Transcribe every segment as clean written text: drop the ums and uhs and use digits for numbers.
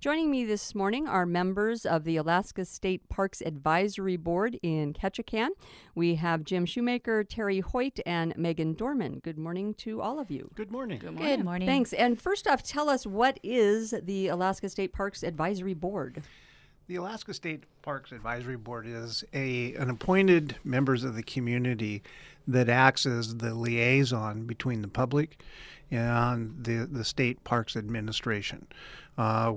Joining me this morning are members of the Alaska State Parks Advisory Board in Ketchikan. We have Jim Shoemaker, Terry Hoyt, and Megan Dorman. Good morning to all of you. Good morning. Good morning. Good morning. Thanks. And first off, tell us, what is the Alaska State Parks Advisory Board? The Alaska State Parks Advisory Board is an appointed members of the community that acts as the liaison between the public and the State Parks Administration. Our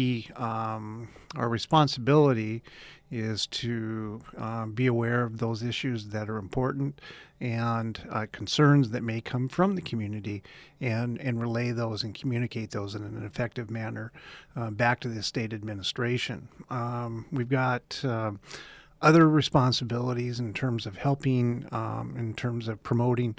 responsibility is to be aware of those issues that are important and concerns that may come from the community and relay those and communicate those in an effective manner back to the state administration. We've got other responsibilities in terms of helping, in terms of promoting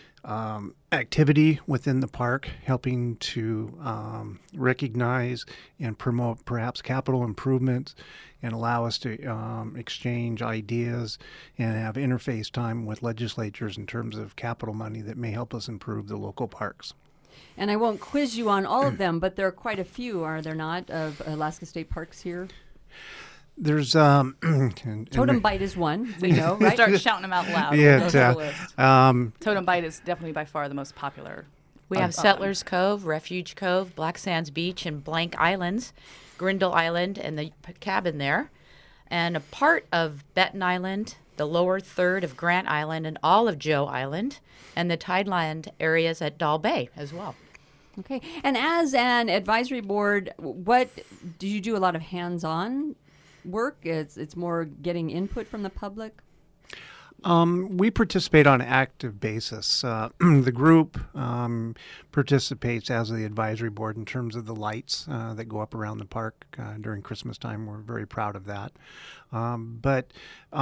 activity within the park, helping to recognize and promote perhaps capital improvements and allow us to exchange ideas and have interface time with legislatures in terms of capital money that may help us improve the local parks. And I won't quiz you on all of them, but there are quite a few, are there not, of Alaska State Parks here? There's Totem Bite is one, we know, right? Start shouting them out loud. Yeah, Totem Bite is definitely by far the most popular. We have Settlers Cove, Refuge Cove, Black Sands Beach, and Blank Islands, Grindle Island, and the cabin there, and a part of Benton Island, the lower third of Grant Island, and all of Joe Island, and the Tideland areas at Doll Bay as well. Okay. And as an advisory board, what do you do? A lot of hands-on work? It's more getting input from the public? We participate on an active basis. The group participates as the advisory board in terms of the lights that go up around the park during Christmas time. We're very proud of that. But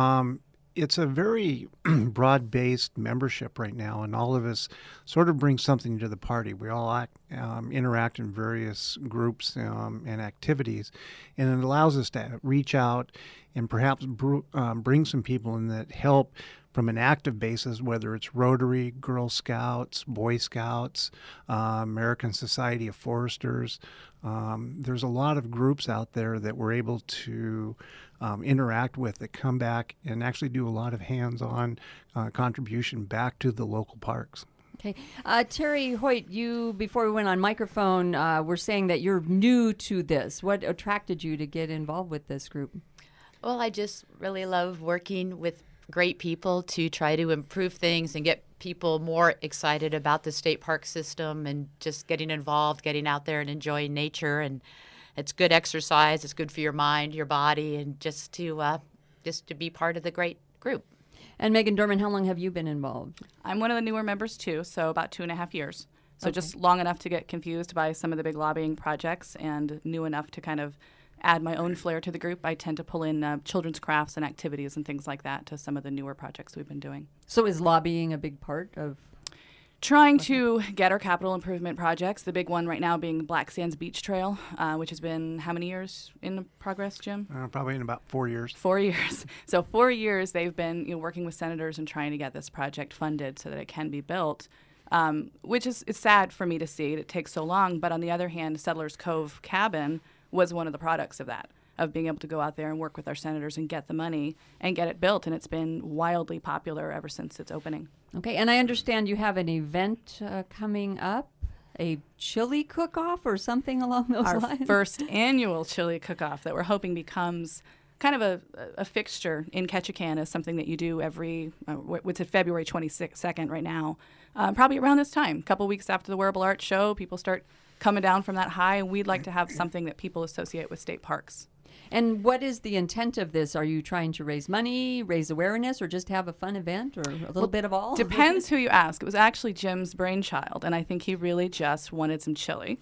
it's a very broad-based membership right now, and all of us sort of bring something to the party. We all interact in various groups and activities, and it allows us to reach out and perhaps bring some people in that help from an active basis, whether it's Rotary, Girl Scouts, Boy Scouts, American Society of Foresters. There's a lot of groups out there that we're able to interact with that come back and actually do a lot of hands-on contribution back to the local parks. Okay. Terry Hoyt, you, before we went on microphone, were saying that you're new to this. What attracted you to get involved with this group? Well, I just really love working with great people to try to improve things and get people more excited about the state park system and just getting involved, getting out there and enjoying nature. And it's good exercise. It's good for your mind, your body, and just to be part of the great group. And Megan Dorman, how long have you been involved? I'm one of the newer members too, so about 2.5 years. So Okay. just long enough to get confused by some of the big lobbying projects and new enough to kind of add my own flair to the group. I tend to pull in children's crafts and activities and things like that to some of the newer projects we've been doing. So is lobbying a big part of? Trying to get our capital improvement projects, the big one right now being Black Sands Beach Trail, which has been how many years in progress, Jim? Probably in about 4 years. 4 years. So 4 years they've been working with senators and trying to get this project funded so that it can be built, which is sad for me to see. It takes so long. But on the other hand, Settlers Cove Cabin was one of the products of that, of being able to go out there and work with our senators and get the money and get it built. And it's been wildly popular ever since its opening. Okay, and I understand you have an event coming up, a chili cook-off or something along those Our lines? first annual chili cook-off that we're hoping becomes kind of a fixture in Ketchikan, is something that you do every, what's it, February 22nd right now, probably around this time, a couple weeks after the Wearable Arts show. People start coming down from that high, and we'd like to have something that people associate with state parks. And what is the intent of this? Are you trying to raise money, raise awareness, or just have a fun event, or a little bit of all? Depends who you ask. It was actually Jim's brainchild, and I think he really just wanted some chili.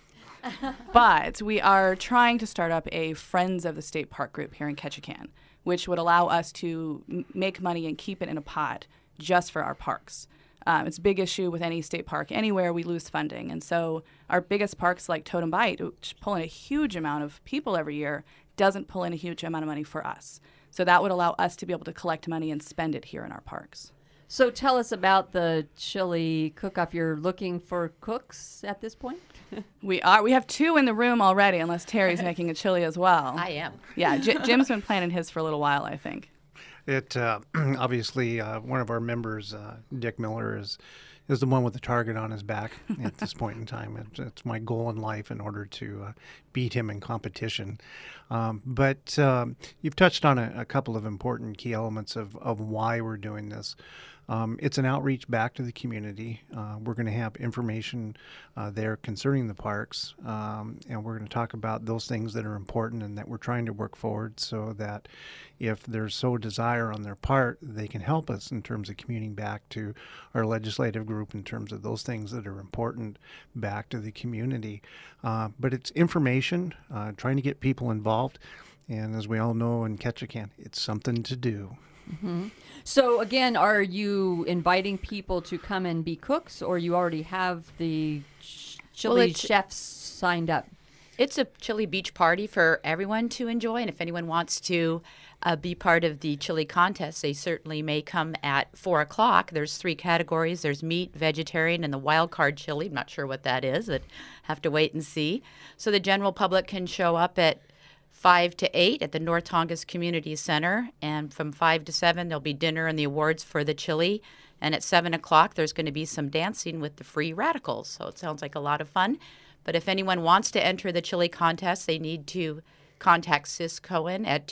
But we are trying to start up a Friends of the State Park group here in Ketchikan, which would allow us to make money and keep it in a pot just for our parks. It's a big issue with any state park anywhere. We lose funding. And so our biggest parks like Totem Bite, which pull in a huge amount of people every year, doesn't pull in a huge amount of money for us. So that would allow us to be able to collect money and spend it here in our parks. So tell us about the chili cook-off. You're looking for cooks at this point? We are. We have 2 in the room already, unless Terry's making a chili as well. I am. Yeah, Jim's been planning his for a little while, I think. It obviously one of our members, Dick Miller, is the one with the target on his back at this point in time. It's my goal in life in order to beat him in competition. But you've touched on a couple of important key elements of why we're doing this. It's an outreach back to the community. We're going to have information there concerning the parks, and we're going to talk about those things that are important and that we're trying to work forward so that if there's so desire on their part, they can help us in terms of commuting back to our legislative group in terms of those things that are important back to the community. But it's information, trying to get people involved, and as we all know in Ketchikan, it's something to do. Mm-hmm. So again, are you inviting people to come and be cooks, or you already have the chili chefs signed up? It's a chili beach party for everyone to enjoy, and if anyone wants to be part of the chili contest, they certainly may come at 4 o'clock. There's 3 categories. There's meat, vegetarian, and the wild card chili. I'm not sure what that is. I'd have to wait and see. So the general public can show up at 5 to 8 at the North Tongass Community Center, and from 5 to 7 there'll be dinner and the awards for the chili, and at 7 o'clock there's going to be some dancing with the Free Radicals, so it sounds like a lot of fun. But if anyone wants to enter the chili contest, they need to contact Sis Cohen at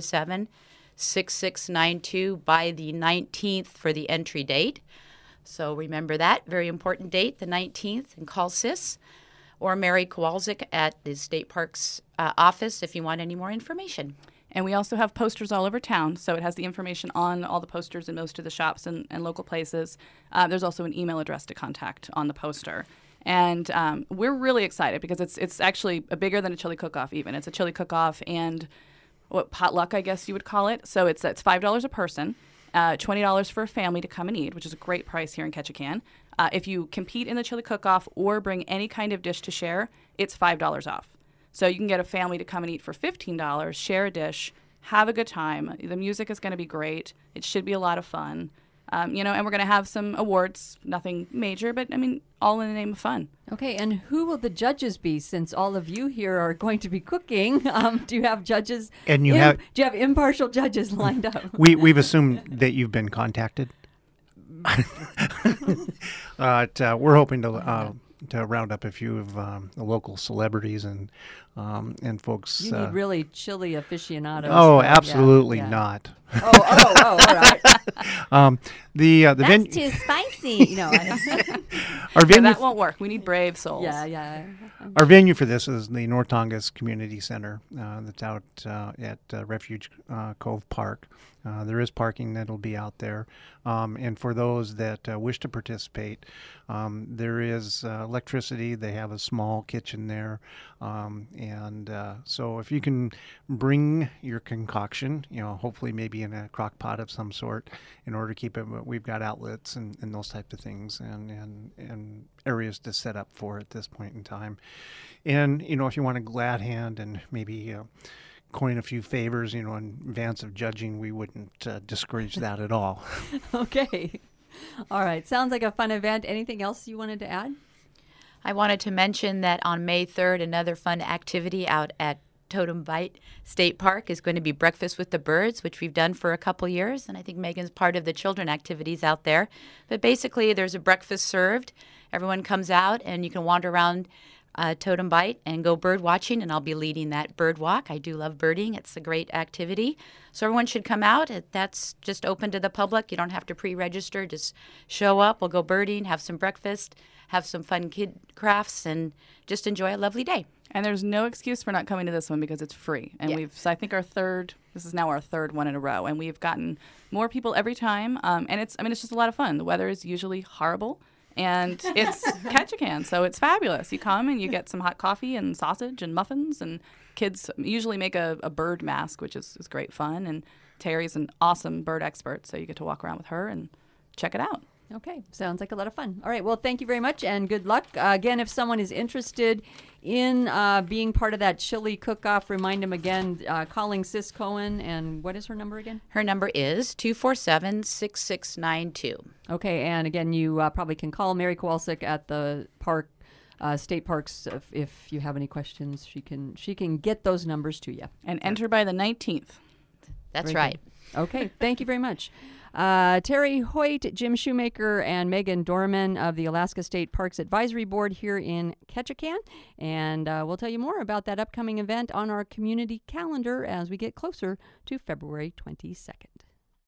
247-6692 by the 19th for the entry date. So remember that, very important date, the 19th, and call Sis. Or Mary Kowalczyk at the State Parks office if you want any more information. And we also have posters all over town, so it has the information on all the posters in most of the shops and local places. There's also an email address to contact on the poster. And we're really excited because it's actually bigger than a chili cook-off even. It's a chili cook-off and potluck, I guess you would call it. So it's $5 a person, $20 for a family to come and eat, which is a great price here in Ketchikan. If you compete in the chili cook-off or bring any kind of dish to share, it's $5 off. So you can get a family to come and eat for $15, share a dish, have a good time. The music is going to be great. It should be a lot of fun. And we're going to have some awards, nothing major, but I mean, all in the name of fun. Okay, and who will the judges be? Since all of you here are going to be cooking, do you have judges? And do you have impartial judges lined up? We've assumed that you've been contacted. We're hoping to round up a few of the local celebrities and folks. You need really chili aficionados. Oh, absolutely not. All right. The That's venue too spicy. our venue that won't work. We need brave souls. Yeah. Our venue for this is the North Tongass Community Center that's out at Refuge Cove Park. There is parking that'll be out there. And for those that wish to participate, there is electricity. They have a small kitchen there. So if you can bring your concoction, hopefully maybe in a crock pot of some sort in order to keep it, we've got outlets and those types of things and areas to set up for at this point in time. And, if you want a glad hand and maybe coin a few favors, in advance of judging, we wouldn't discourage that at all. Okay. All right. Sounds like a fun event. Anything else you wanted to add? I wanted to mention that on May 3rd, another fun activity out at Totem Bite State Park is going to be Breakfast with the Birds, which we've done for a couple years, and I think Megan's part of the children activities out there. But basically, there's a breakfast served. Everyone comes out, and you can wander around Totem Bite and go bird watching, and I'll be leading that bird walk. I do love birding. It's a great activity. So everyone should come out. That's just open to the public. You don't have to pre-register. Just show up. We'll go birding, have some breakfast, have some fun kid crafts, and just enjoy a lovely day. And there's no excuse for not coming to this one because it's free. And I think this is now our third one in a row, and we've gotten more people every time. And it's just a lot of fun. The weather is usually horrible. And it's Ketchikan, so it's fabulous. You come and you get some hot coffee and sausage and muffins, and kids usually make a bird mask, which is great fun. And Terry's an awesome bird expert, so you get to walk around with her and check it out. Okay, sounds like a lot of fun. All right, well, thank you very much and good luck. Again, if someone is interested in being part of that chili cook-off, remind them again, calling Sis Cohen, and what is her number again? Her number is 247-6692. Okay, and again, you probably can call Mary Kowalczyk at the park, state parks, if you have any questions. She can get those numbers to you. And enter by the 19th. That's Very right. good. Okay, thank you very much. Terry Hoyt, Jim Shoemaker, and Megan Dorman of the Alaska State Parks Advisory Board here in Ketchikan. And we'll tell you more about that upcoming event on our community calendar as we get closer to February 22nd.